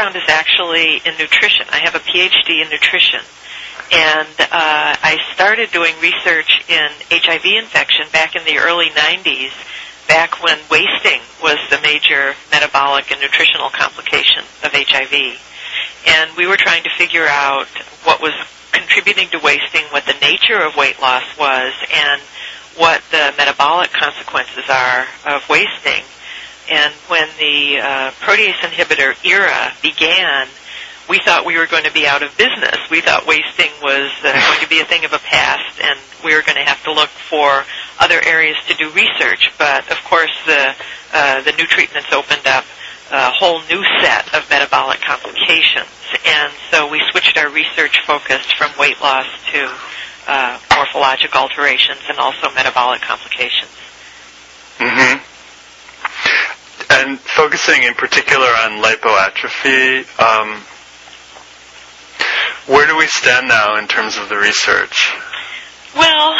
background is actually in nutrition. I have a PhD in nutrition. And I started doing research in HIV infection back in the early 90s, back when wasting was the major metabolic and nutritional complication of HIV. And we were trying to figure out what was contributing to wasting, what the nature of weight loss was, and what the metabolic consequences are of wasting. And when the protease inhibitor era began, we thought we were going to be out of business. We thought wasting was going to be a thing of a past, and we were going to have to look for other areas to do research. But, of course, the new treatments opened up a whole new set of metabolic complications. And so we switched our research focus from weight loss to morphologic alterations and also metabolic complications. Mm-hmm. And focusing in particular on lipoatrophy, where do we stand now in terms of the research? Well,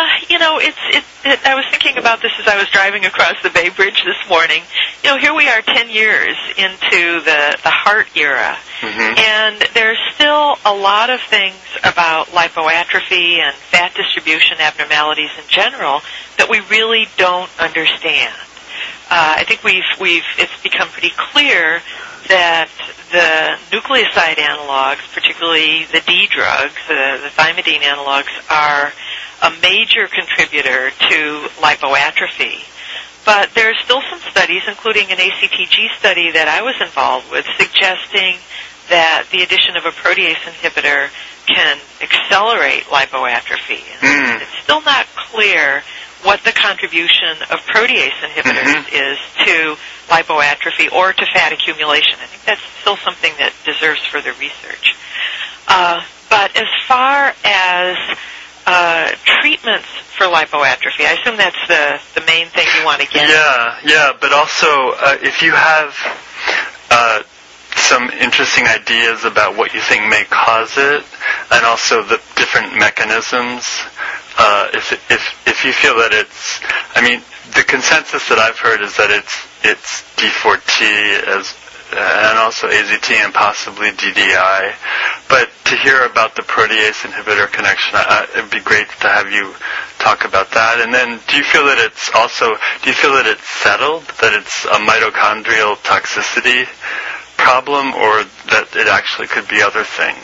I was thinking about this as I was driving across the Bay Bridge this morning. Here we are 10 years into the heart era, and there's still a lot of things about lipoatrophy and fat distribution abnormalities in general that we really don't understand. I think it's become pretty clear that the nucleoside analogs, particularly the D drugs, the thymidine analogs, are a major contributor to lipoatrophy. But there are still some studies, including an ACTG study that I was involved with, suggesting that the addition of a protease inhibitor can accelerate lipoatrophy. And it's still not clear what the contribution of protease inhibitors is to lipoatrophy or to fat accumulation. I think that's still something that deserves further research. But as far as treatments for lipoatrophy, I assume that's the main thing you want to get at. Yeah, but also if you have some interesting ideas about what you think may cause it, and also the different mechanisms, if you feel that it's, the consensus that I've heard is that it's D4T and also AZT and possibly DDI. But to hear about the protease inhibitor connection, it'd be great to have you talk about that. And then, do you feel that it's settled, that it's a mitochondrial toxicity problem, or that it actually could be other things?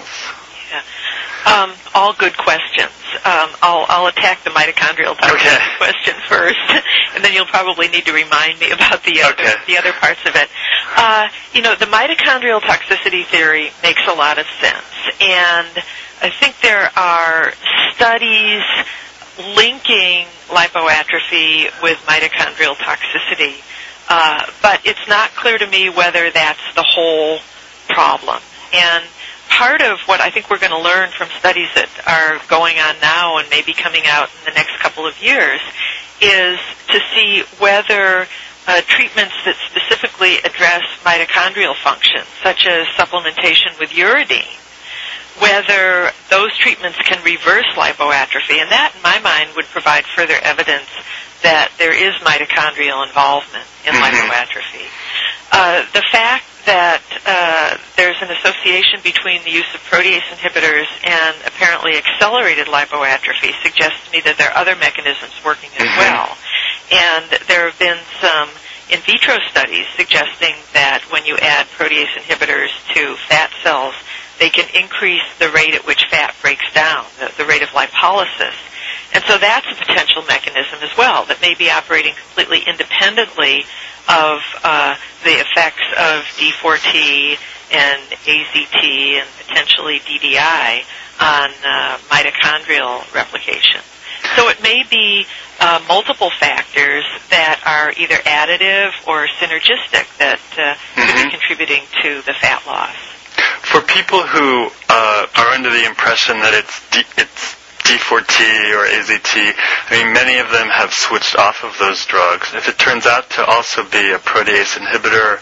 Yeah. All good questions. I'll attack the mitochondrial toxicity question first, and then you'll probably need to remind me about the other parts of it. The mitochondrial toxicity theory makes a lot of sense, and I think there are studies linking lipoatrophy with mitochondrial toxicity, but it's not clear to me whether that's the whole problem. And part of what I think we're going to learn from studies that are going on now and maybe coming out in the next couple of years is to see whether treatments that specifically address mitochondrial function, such as supplementation with uridine, whether those treatments can reverse lipoatrophy. And that, in my mind, would provide further evidence that there is mitochondrial involvement in lipoatrophy. The fact that there's an association between the use of protease inhibitors and apparently accelerated lipoatrophy suggests to me that there are other mechanisms working as well. And there have been some in vitro studies suggesting that when you add protease inhibitors to fat cells, they can increase the rate at which fat breaks down, the rate of lipolysis. And so that's a potential mechanism as well that may be operating completely independently of the effects of D4T and AZT and potentially DDI on mitochondrial replication. So it may be multiple factors that are either additive or synergistic that could be contributing to the fat loss. For people who are under the impression that it's D4T or AZT, many of them have switched off of those drugs. If it turns out to also be a protease inhibitor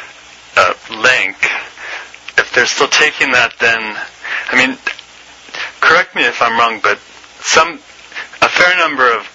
link, if they're still taking that, then, correct me if I'm wrong, but a fair number of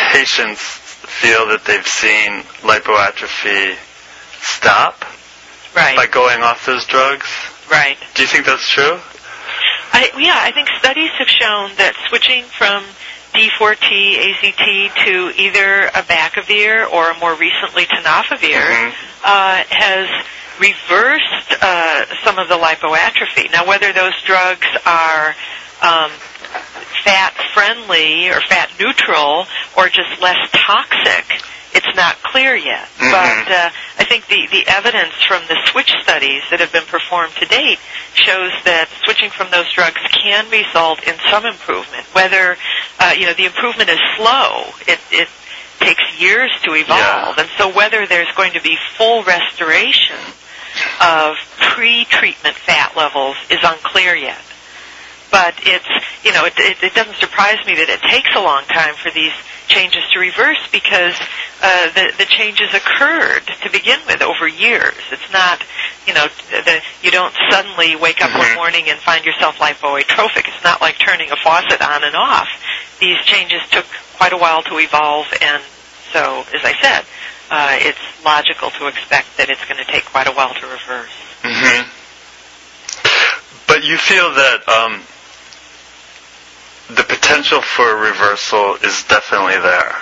patients feel that they've seen lipoatrophy stop. by going off those drugs? Right. Do you think that's true? I think studies have shown that switching from D4T, AZT to either abacavir or more recently tenofovir has reversed some of the lipoatrophy. Now, whether those drugs are fat-friendly or fat-neutral or just less toxic, it's not clear yet. But I think the evidence from the switch studies that have been performed to date shows that switching from those drugs can result in some improvement. Whether, the improvement is slow, it takes years to evolve. And so whether there's going to be full restoration of pre-treatment fat levels is unclear yet. But it doesn't surprise me that it takes a long time for these changes to reverse because the changes occurred to begin with over years. It's not, you don't suddenly wake up one morning and find yourself lipoatrophic. It's not like turning a faucet on and off. These changes took quite a while to evolve, and so, as I said, it's logical to expect that it's going to take quite a while to reverse. But you feel that the potential for reversal is definitely there.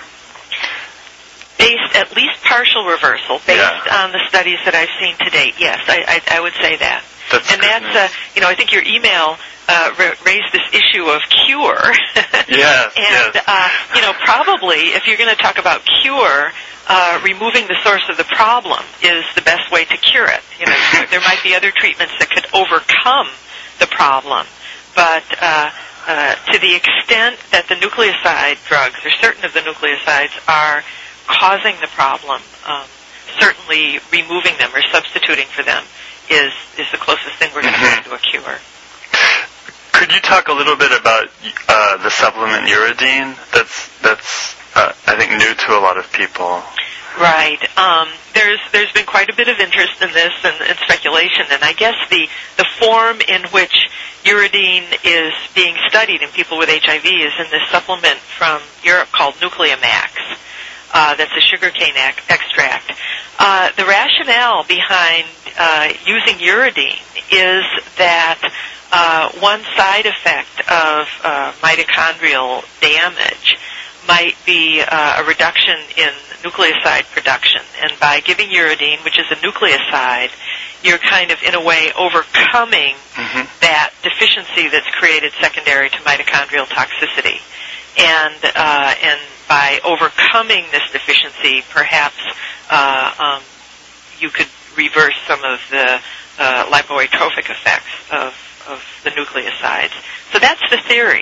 At least partial reversal, based on the studies that I've seen to date. Yes, I would say that. That's I think your email raised this issue of cure. Yes. And probably if you're going to talk about cure, removing the source of the problem is the best way to cure it. There might be other treatments that could overcome the problem, but to the extent that the nucleoside drugs, or certain of the nucleosides, are causing the problem, certainly removing them or substituting for them is the closest thing we're going to find to a cure. Could you talk a little bit about the supplement Uridine? That's I think new to a lot of people. Right. There's been quite a bit of interest in this and speculation, and I guess the form in which Uridine is being studied in people with HIV is in this supplement from Europe called Nucleamax. That's a sugarcane extract. The rationale behind using Uridine is that one side effect of mitochondrial damage might be a reduction in nucleoside production. And by giving Uridine, which is a nucleoside, you're kind of, in a way, overcoming that deficiency that's created secondary to mitochondrial toxicity. And by overcoming this deficiency, perhaps you could reverse some of the lipoatrophic effects of the nucleosides. So that's the theory.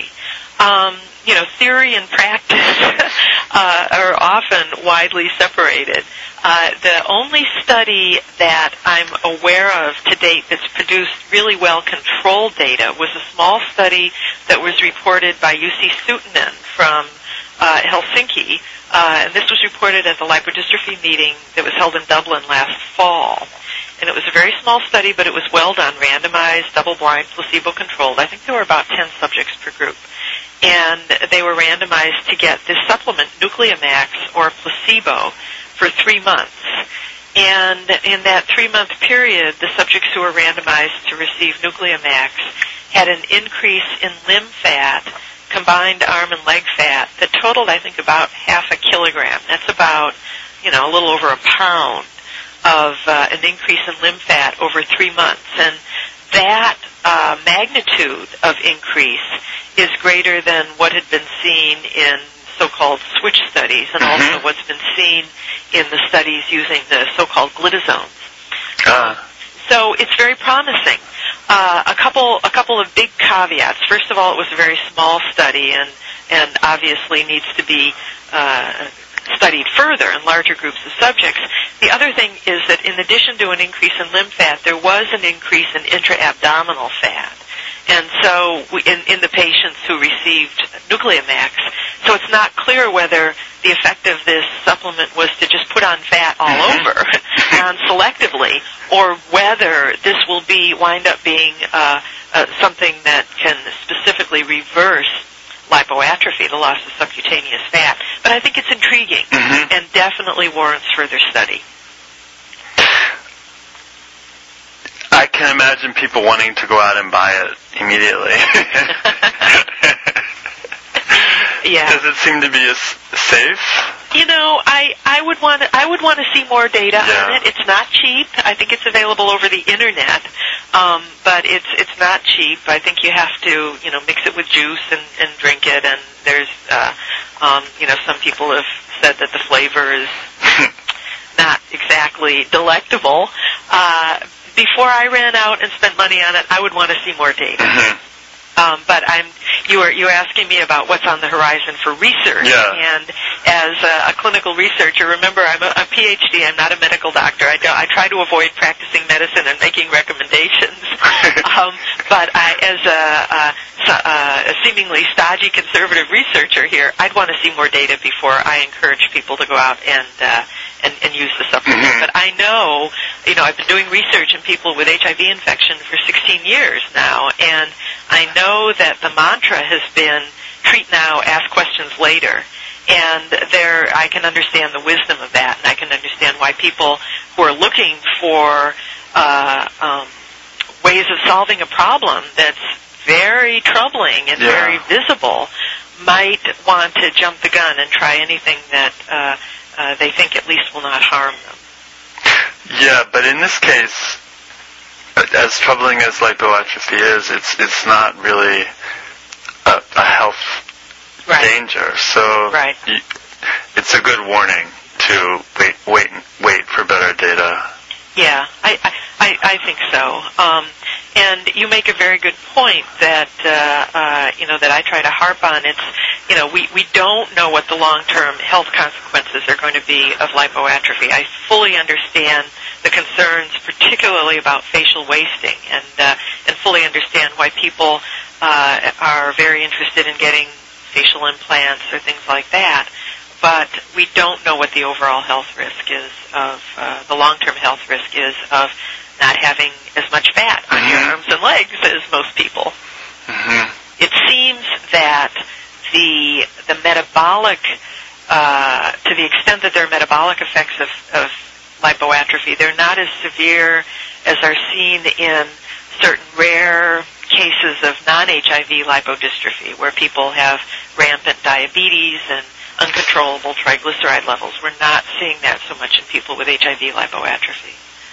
Theory and practice are often widely separated. The only study that I'm aware of to date that's produced really well-controlled data was a small study that was reported by UC Suutinen from Helsinki, and this was reported at the lipodystrophy meeting that was held in Dublin last fall. And it was a very small study, but it was well done, randomized, double-blind, placebo-controlled. I think there were about 10 subjects per group. And they were randomized to get this supplement, Nucleamax, or placebo, for 3 months. And in that 3-month period, the subjects who were randomized to receive Nucleamax had an increase in limb fat, combined arm and leg fat, that totaled, I think, about 0.5 kilogram. That's about, a little over a pound of an increase in limb fat over 3 months. And that magnitude of increase is greater than what had been seen in so-called switch studies, and also what's been seen in the studies using the so-called glitazones. So it's very promising. A couple of big caveats. First of all, it was a very small study, and obviously needs to be studied further in larger groups of subjects. The other thing is that in addition to an increase in limb fat, there was an increase in intra-abdominal fat. And so in the patients who received Nucleamax, so it's not clear whether the effect of this supplement was to just put on fat all over and selectively, or whether this will wind up being something that can specifically reverse lipoatrophy, the loss of subcutaneous fat. But I think it's intriguing and definitely warrants further study. can imagine people wanting to go out and buy it immediately. Yeah. Does it seem to be safe? I would want to see more data on it. It's not cheap. I think it's available over the internet, but it's not cheap. I think you have to mix it with juice and drink it. And there's some people have said that the flavor is not exactly delectable. Before I ran out and spent money on it, I would want to see more data. Mm-hmm. But you were asking me about what's on the horizon for research. Yeah. And as a clinical researcher, remember, I'm a PhD. I'm not a medical doctor. I try to avoid practicing medicine and making recommendations. But as a seemingly stodgy conservative researcher here, I'd want to see more data before I encourage people to go out and use the supplement. Mm-hmm. But I know, I've been doing research in people with HIV infection for 16 years now, and I know that the mantra has been treat now, ask questions later. And I can understand the wisdom of that, and I can understand why people who are looking for ways of solving a problem that's very troubling and very visible might want to jump the gun and try anything that they think at least will not harm them. Yeah, but in this case, as troubling as lipoatrophy is, it's not really a health danger. So it's a good warning to wait for better data. Yeah, I think so. And you make a very good point that that I try to harp on. It's we don't know what the long-term health consequences are going to be of lipoatrophy. I fully understand the concerns, particularly about facial wasting, and fully understand why people are very interested in getting facial implants or things like that. But we don't know what the overall health risk is of the long-term health risk is of not having as much fat on your arms and legs as most people. Mm-hmm. It seems that the metabolic, to the extent that there are metabolic effects of lipoatrophy, they're not as severe as are seen in certain rare cases of non-HIV lipodystrophy, where people have rampant diabetes and uncontrollable triglyceride levels. We're not seeing that so much in people with HIV lipoatrophy.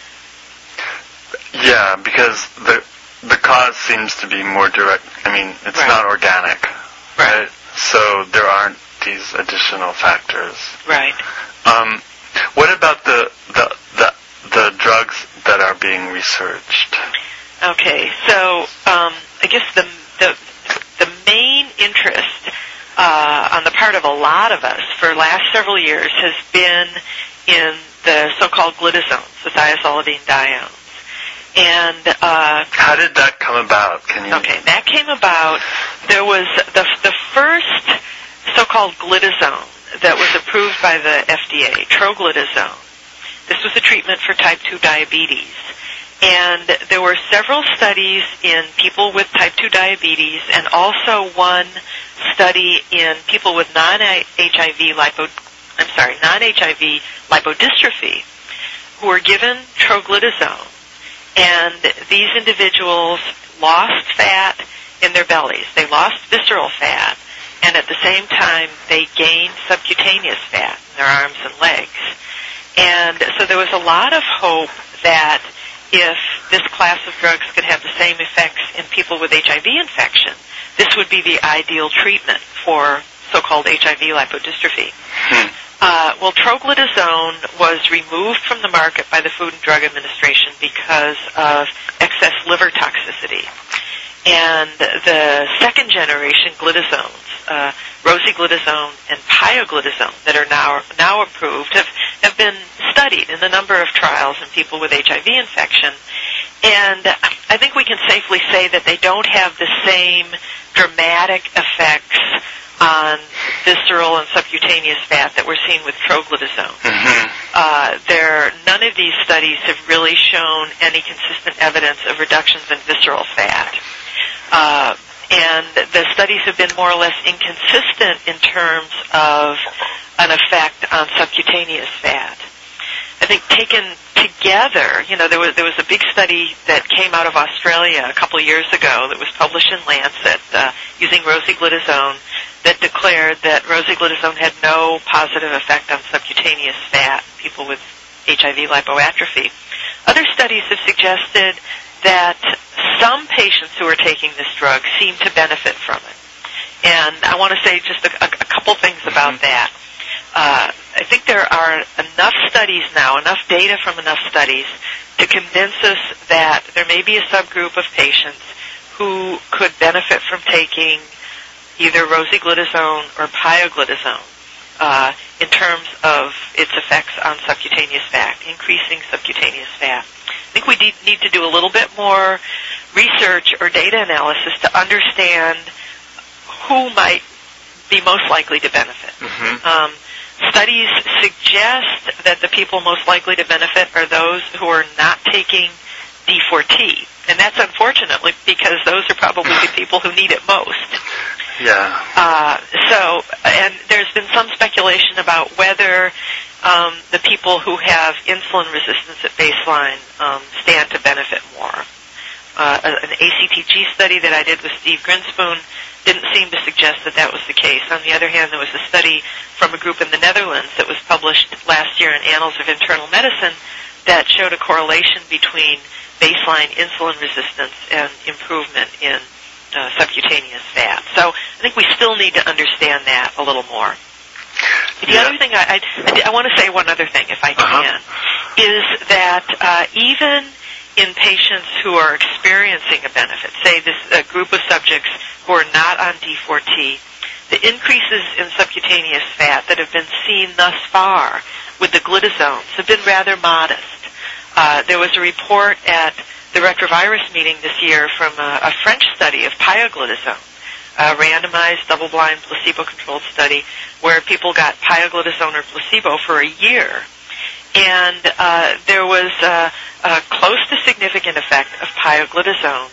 Yeah, because the cause seems to be more direct. I mean, it's not organic, right? So there aren't these additional factors. Right. What about the drugs that are being researched? Okay, so I guess the main interest on the part of a lot of us for the last several years has been in the so-called glitazones, the thiazolidinediones. And how did that come about? Okay, that came about. There was the first so-called glitazone that was approved by the FDA, troglitazone. This was a treatment for type 2 diabetes. And there were several studies in people with type 2 diabetes, and also one study in people with non-HIV lipodystrophy who were given troglitazone. And these individuals lost fat in their bellies. They lost visceral fat, and at the same time they gained subcutaneous fat in their arms and legs. And so there was a lot of hope that if this class of drugs could have the same effects in people with HIV infection, this would be the ideal treatment for so-called HIV lipodystrophy. Well, troglitazone was removed from the market by the Food and Drug Administration because of excess liver toxicity. And the second generation glitazones, rosiglitazone and pioglitazone, that are now approved, have been studied in a number of trials in people with HIV infection. And I think we can safely say that they don't have the same dramatic effects on visceral and subcutaneous fat that we're seeing with troglitazone. Mm-hmm. None of these studies have really shown any consistent evidence of reductions in visceral fat. And the studies have been more or less inconsistent in terms of an effect on subcutaneous fat. I think taken together, there was a big study that came out of Australia a couple of years ago that was published in Lancet using rosiglitazone that declared that rosiglitazone had no positive effect on subcutaneous fat in people with HIV lipoatrophy. Other studies have suggested that some patients who are taking this drug seem to benefit from it. And I want to say just a couple things about that. I think there are enough studies now, enough data from enough studies, to convince us that there may be a subgroup of patients who could benefit from taking either rosiglitazone or pioglitazone in terms of its effects on subcutaneous fat, increasing subcutaneous fat. I think we need to do a little bit more research or data analysis to understand who might be most likely to benefit. Mm-hmm. Studies suggest that the people most likely to benefit are those who are not taking D4T. And that's unfortunately because those are probably the people who need it most. Yeah. And there's been some speculation about whether the people who have insulin resistance at baseline stand to benefit more. An ACTG study that I did with Steve Grinspoon didn't seem to suggest that was the case. On the other hand, there was a study from a group in the Netherlands that was published last year in Annals of Internal Medicine that showed a correlation between baseline insulin resistance and improvement in subcutaneous fat. So I think we still need to understand that a little more. The other thing, I want to say one other thing, if I can, is that even in patients who are experiencing a benefit, say a group of subjects who are not on D4T, the increases in subcutaneous fat that have been seen thus far with the glitazones have been rather modest. There was a report at the retrovirus meeting this year from a French study of pioglitazone, a randomized, double-blind, placebo-controlled study where people got pioglitazone or placebo for a year. And there was a close to significant effect of pioglitazone.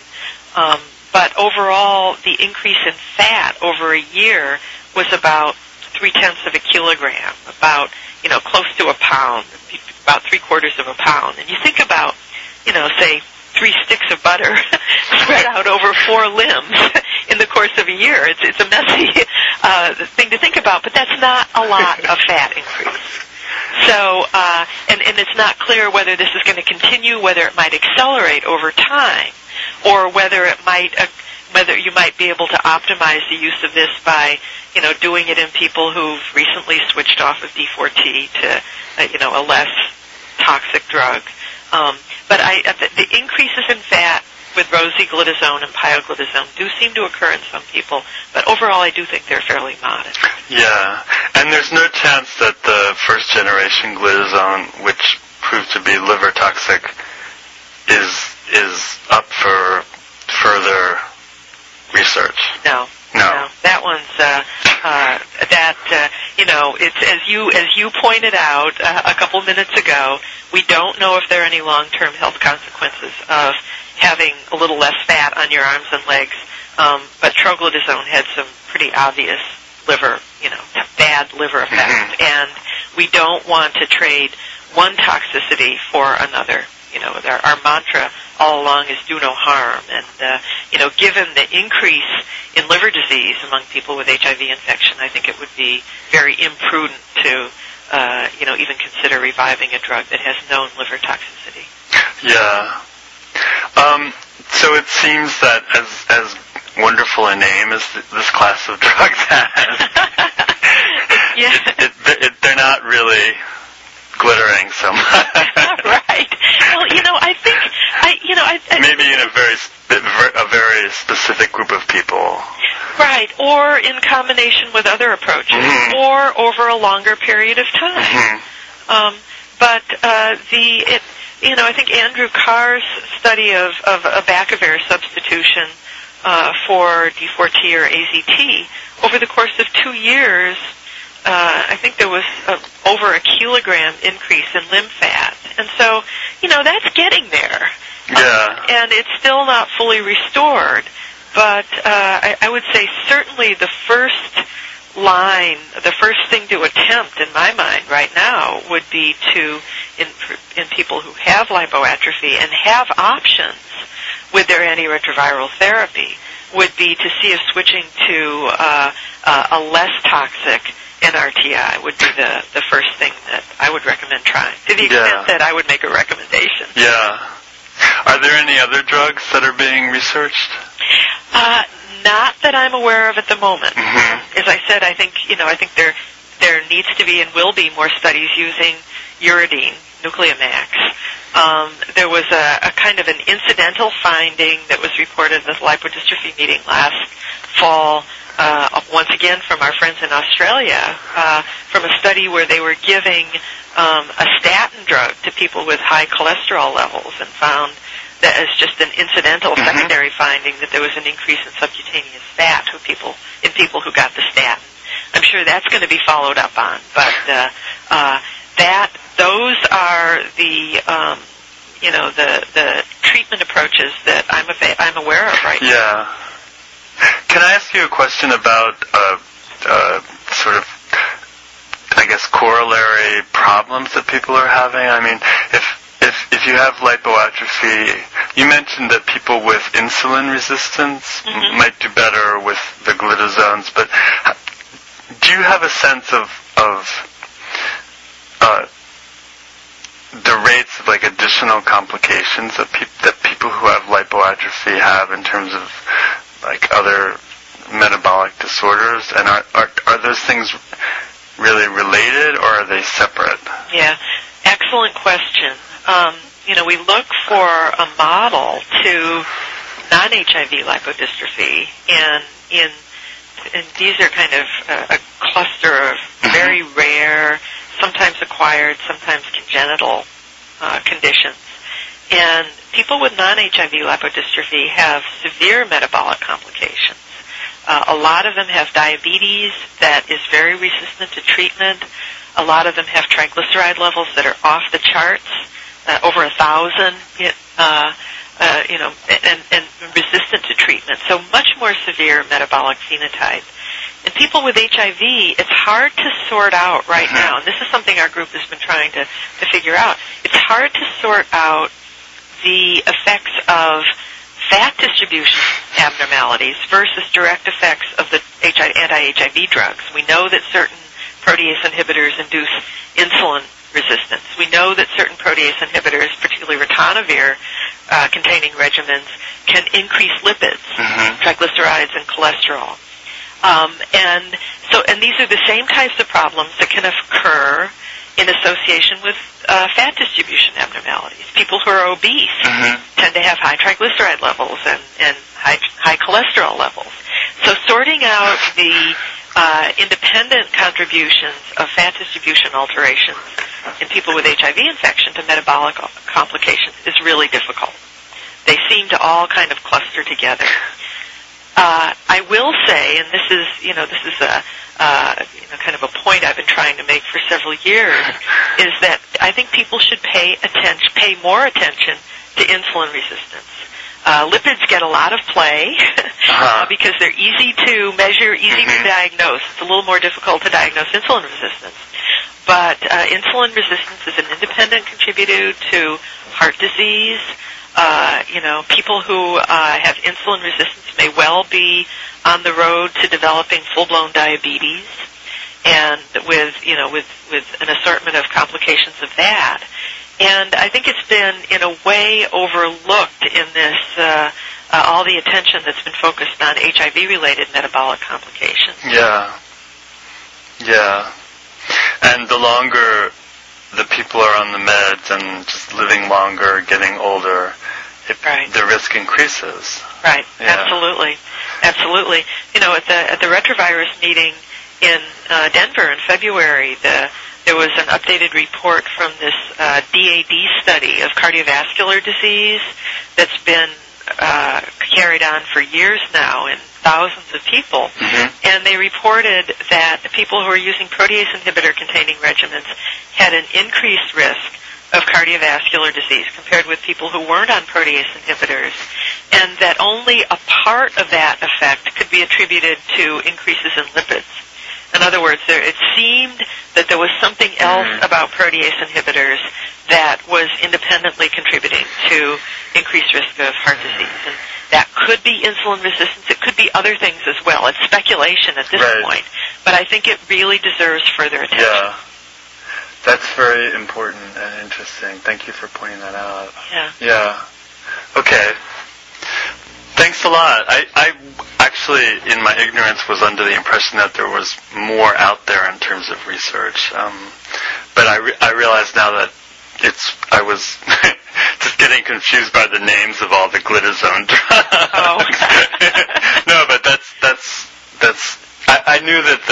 But overall, the increase in fat over a year was about 0.3 of a kilogram, about, close to a pound, about 3/4 of a pound. And you think about, say, 3 sticks of butter spread out over 4 limbs in the course of a year. It's a messy thing to think about, but that's not a lot of fat increase. So, and it's not clear whether this is going to continue, whether it might accelerate over time, or whether you might be able to optimize the use of this by, doing it in people who've recently switched off of D4T to, a less toxic drug. But the increases in fat with rosiglitazone and pioglitazone do seem to occur in some people, but overall I do think they're fairly modest. Yeah, and there's no chance that the first-generation glitazone, which proved to be liver toxic, is up for further research. No. That one's it's as you pointed out a couple minutes ago. We don't know if there are any long-term health consequences of having a little less fat on your arms and legs, but troglitazone had some pretty obvious bad liver effects, and we don't want to trade one toxicity for another. Our mantra all along is do no harm, and given the increase in liver disease among people with HIV infection, I think it would be very imprudent to even consider reviving a drug that has known liver toxicity. Yeah. So it seems that as wonderful a name as this class of drugs has, they're not really glittering so much. Right. Well, I think maybe in a very specific group of people. Right, or in combination with other approaches, or over a longer period of time. I think Andrew Carr's study of abacavir substitution for D4T or AZT over the course of 2 years, I think there was over a kilogram increase in limb fat. And so, that's getting there. Yeah. And it's still not fully restored. But I would say certainly the first line, the first thing to attempt in my mind right now would be to, in people who have lipoatrophy and have options with their antiretroviral therapy, would be to see if switching to a less toxic NRTI would be the first thing that I would recommend trying, to the extent that I would make a recommendation. Yeah. Are there any other drugs that are being researched? Not that I'm aware of at the moment. Mm-hmm. As I said, I think there needs to be and will be more studies using uridine, Nucleamax. There was a kind of an incidental finding that was reported at the lipodystrophy meeting last fall, once again from our friends in Australia, from a study where they were giving a statin drug to people with high cholesterol levels and found that as just an incidental secondary finding that there was an increase in subcutaneous fat in people who got the statin. I'm sure that's going to be followed up on, but those are the treatment approaches that I'm aware of right now. Yeah. Can I ask you a question about sort of, I guess, corollary problems that people are having? I mean, if you have lipoatrophy, you mentioned that people with insulin resistance might do better with the glitazones, but do you have a sense of the rates of like additional complications that people who have lipoatrophy have in terms of like other metabolic disorders, and are those things really related or are they separate? Yeah, excellent question. We look for a model to non-HIV lipodystrophy, and these are kind of a cluster of very rare, sometimes acquired, sometimes congenital conditions. And people with non-HIV lipodystrophy have severe metabolic complications. A lot of them have diabetes that is very resistant to treatment. A lot of them have triglyceride levels that are off the charts, over 1,000, and resistant to treatment. So much more severe metabolic phenotype. And people with HIV, it's hard to sort out right now, and this is something our group has been trying to figure out. It's hard to sort out the effects of fat distribution abnormalities versus direct effects of the anti-HIV drugs. We know that certain protease inhibitors induce insulin resistance. We know that certain protease inhibitors, particularly ritonavir containing regimens, can increase lipids, triglycerides, and cholesterol. And these are the same types of problems that can occur in association with fat distribution abnormalities. People who are obese tend to have high triglyceride levels and high cholesterol levels. So sorting out the independent contributions of fat distribution alterations in people with HIV infection to metabolic complications is really difficult. They seem to all kind of cluster together. I will say, and this is kind of a point I've been trying to make for several years, is that I think people should pay more attention to insulin resistance. Lipids get a lot of play because they're easy to measure, easy to diagnose. It's a little more difficult to diagnose insulin resistance. But insulin resistance is an independent contributor to heart disease. People who have insulin resistance may well be on the road to developing full-blown diabetes, and with an assortment of complications of that. And I think it's been, in a way, overlooked in this, all the attention that's been focused on HIV-related metabolic complications. Yeah. And the longer the people are on the meds and just living longer, getting older, the risk increases. Right. Yeah. Absolutely. At the retrovirus meeting in Denver in February, there was an updated report from this DAD study of cardiovascular disease that's been carried on for years now in thousands of people. And they reported that people who are using protease inhibitor-containing regimens had an increased risk of cardiovascular disease compared with people who weren't on protease inhibitors, and that only a part of that effect could be attributed to increases in lipids. In other words, it seemed that there was something else about protease inhibitors that was independently contributing to increased risk of heart disease. And that could be insulin resistance. It could be other things as well. It's speculation at this point. But I think it really deserves further attention. Yeah. That's very important and interesting. Thank you for pointing that out. Yeah. Okay. Thanks a lot. I actually, in my ignorance, was under the impression that there was more out there in terms of research. But I realize now that I was just getting confused by the names of all the glitazone drugs. Oh. No, but that's. I knew that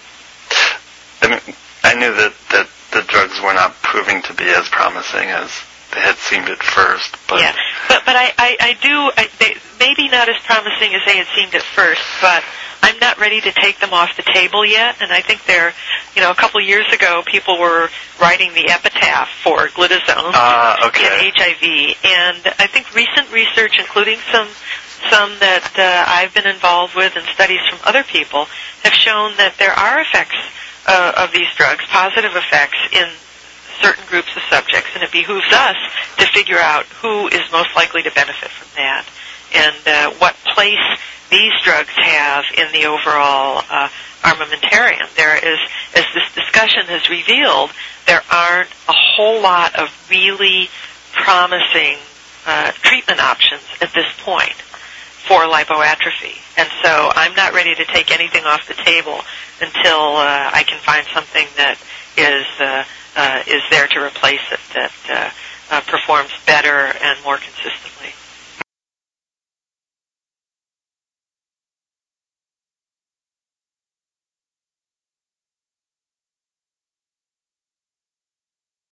the drugs were not proving to be as promising as they had seemed at first. But yeah, but they maybe not as promising as they had seemed at first, but I'm not ready to take them off the table yet, and I think a couple of years ago, people were writing the epitaph for glitazone in HIV, and I think recent research, including some that I've been involved with and studies from other people, have shown that there are effects of these drugs, positive effects in certain groups of subjects, and it behooves us to figure out who is most likely to benefit from that and what place these drugs have in the overall armamentarium. There is, as this discussion has revealed, there aren't a whole lot of really promising treatment options at this point for lipoatrophy. And so I'm not ready to take anything off the table until I can find something that is there to replace it, that performs better and more consistently.